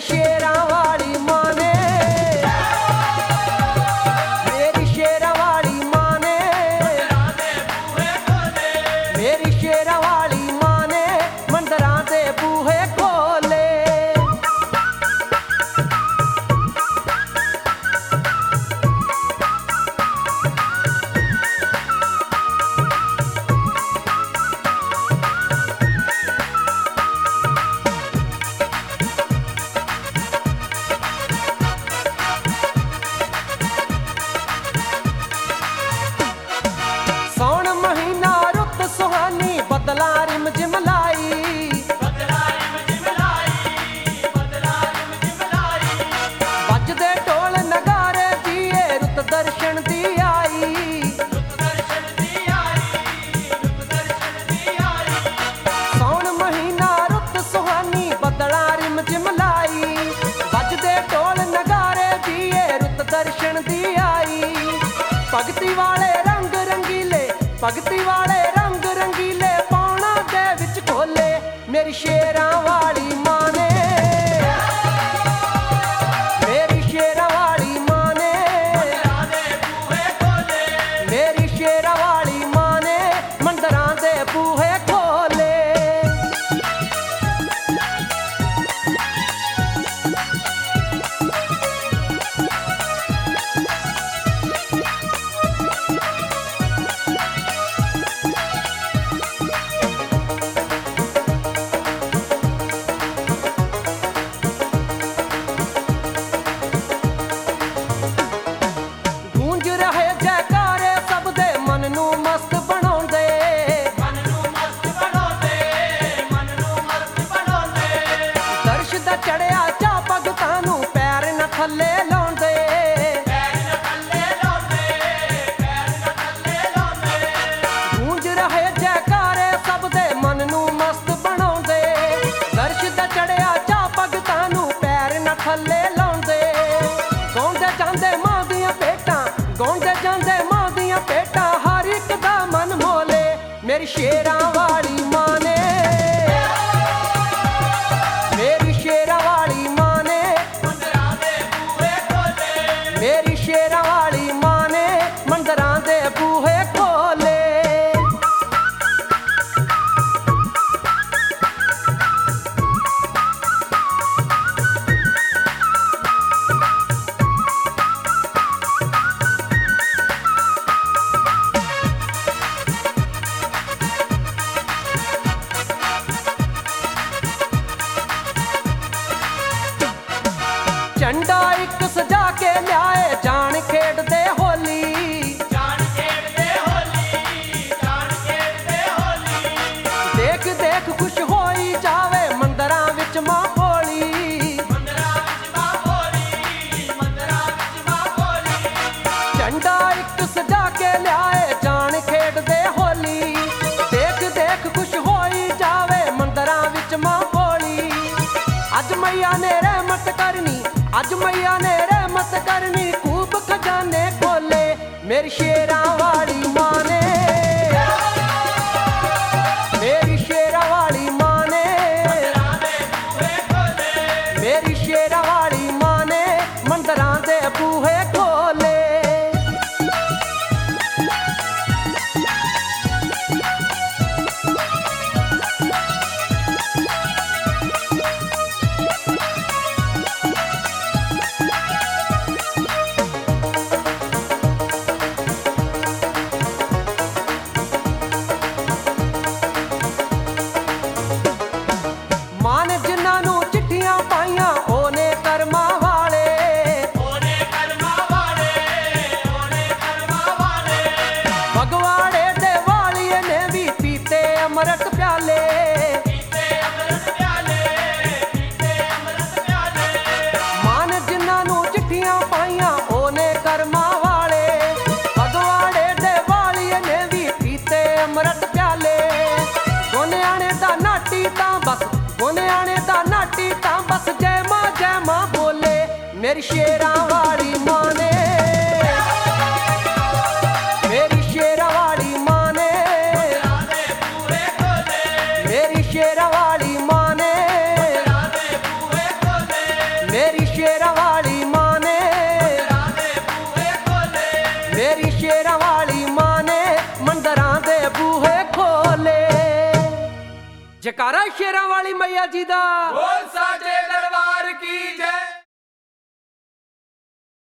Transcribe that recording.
शेरां वाली मां ने, मेरी शेरां वाली मां ने, मेरी शेरां वाली मां ने मंदिरां दे बूहे खोले। सौण महीना रुत सुहानी बदला रिम जिम लाई, बजदे ढोल नगारे दिए रुत दर्शन दी आई। सौण महीना रुत सुहानी बदला रिम जिम लाई, बजदे ढोल नगारे दिए रुत दर्शन दी आई। भगती वाले रंग रंगीले, भगती वाले रंग रंगीले पौना दे विच खोले। मेरी शेरां वाली मां ने, मेरी शेरां वाली मां ने, मेरी शेरां वाली मां ने मंदिरां दे बूहे खोले। गूंज रहे जयकारे सब दे मन नू मस्त बनाउंदे, दर्श दा चढ़िया चा भगतां नू पैर न थल्ले लाउंदे। गूंज रहे जयकारे सब दे मन नू मस्त बनाउंदे, दर्श दा चढ़िया चा भगतां नू पैर न थल्ले लाउंदे। गाउंदे जांदे मां दियां भेटां, गाउंदे जांदे मां दियां भेटां हर एक दा मन मोले। मेरी शेरां वाली मां ने, मेरी शेरां वाली मां ने, मेरी शेरां वाली मां ने मंदिरां दे बूहे खोले। झंडा एक सजा के लियाए जान खेडदे होली, देख देख खुश होई जावे मंदिरां विच मां भोली। झंडा एक सजा के लियाए जान खेडदे होली, देख देख खुश होई जावे मंदिरां विच मां भोली। अज मैया ने रहमत करनी, अज मैया ने रहमत करनी खूब खजाने खोले। मेरी शेरां वाली मां ने, मेरी शेरां वाली मां ने, मेरी शेरां वाली मां ने मंदिरां दे बूहे खोले। मां ने जिन्हां नू चिट्ठियां पाईयां ओने करमां वाले, फगवाड़े दे वालिए ने भी पीते अमृत प्याले। मां ने जिन्हां नू चिट्ठियां पाईयां ओने करमां वाले, फगवाड़े दे वालिए ने भी पीते अमृत प्याले। गोनियाने दा नाटी तां बस, गोनियाने दा नाटी तां बस जय मां बोले। मेरी शेरां वाली मां ने, मेरी शेरां वाली मां ने, मेरी शेरां वाली मां ने ਜਕਾਰਾ ਸ਼ੇਰਾਂ ਵਾਲੀ ਮਈਆ ਜੀ ਦਾ ਬੋਲ ਸਾਜੇ